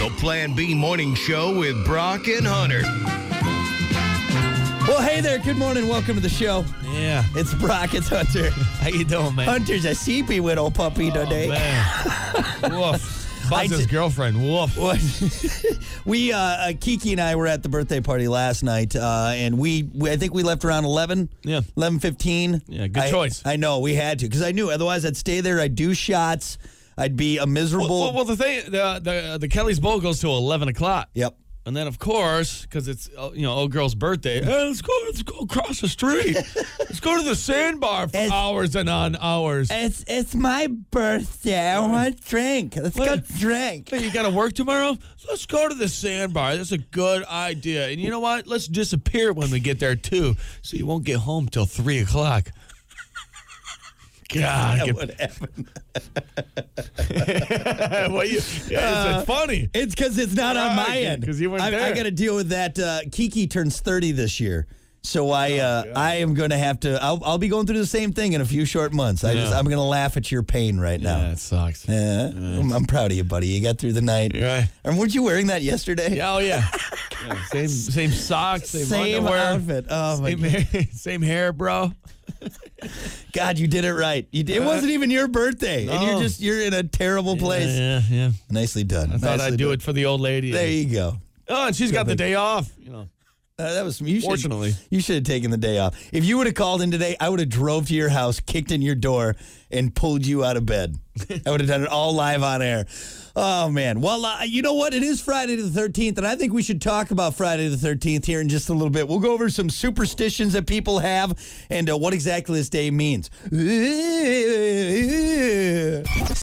The Plan B Morning Show with Brock and Hunter. Well, hey there. Good morning. Welcome to the show. Yeah. It's Brock. It's Hunter. How you doing, man? Hunter's a sleepy little puppy today. Man. Woof. Buzz's girlfriend. Woof. What? We, Kiki and I were at the birthday party last night, and we I think we left around 11. Yeah. 11:15. Yeah, good choice. I know, we had to, because I knew otherwise I'd stay there, I'd do shots, I'd be a miserable. Well, the thing, the Kelly's Bowl goes to 11 o'clock. Yep. And then, of course, because it's, old girl's birthday, hey, let's go across the street. Let's go to the sandbar for hours and on hours. It's my birthday. I want to drink. Let's go drink. Hey, you got to work tomorrow? Let's go to the sandbar. That's a good idea. And you know what? Let's disappear when we get there, too, so you won't get home till 3 o'clock. God, What happened? It's funny. It's because it's not on my end. Because you weren't there. I got to deal with that. Kiki turns 30 this year, so I am going to have to. I'll be going through the same thing in a few short months. I'm going to laugh at your pain right now. Yeah, it sucks. I'm proud of you, buddy. You got through the night. Right. And weren't you wearing that yesterday? Yeah, yeah. Same socks, same underwear, outfit. Oh my God. Same hair, bro. God, you did it right. You did. It wasn't even your birthday, No. and you're in a terrible place. Yeah. Nicely done. I thought I'd do it for the old lady. There you go. Oh, and she's got the day off. That was you. Fortunately. You should have taken the day off. If you would have called in today, I would have drove to your house, kicked in your door, and pulled you out of bed. I would have done it all live on air. Oh, man. Well, you know what? It is Friday the 13th, and I think we should talk about Friday the 13th here in just a little bit. We'll go over some superstitions that people have and what exactly this day means.